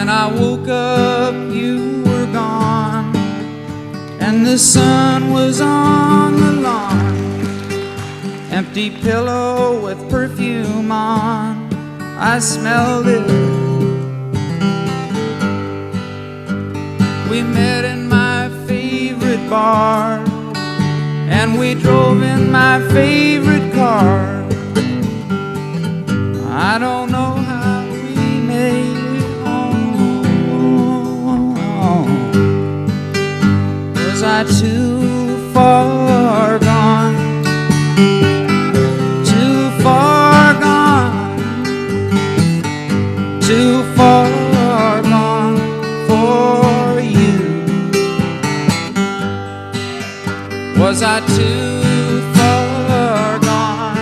When I woke up, you were gone, and the sun was on the lawn. Empty pillow with perfume on, I smelled it. We met in my favorite bar, and we drove in my favorite car. I don't know how we made it home. Was I too far gone? Too far gone? Too far gone for you? Was I too far gone?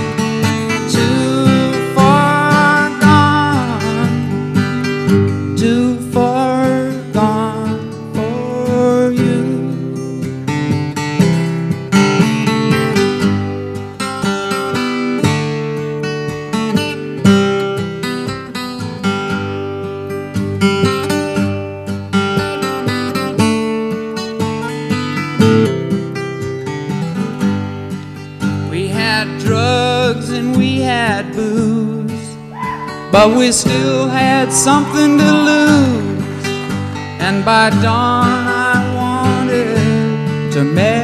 Too far gone? Too far gone for you? We had drugs and we had booze, but we still had something to lose. And by dawn I wanted to marry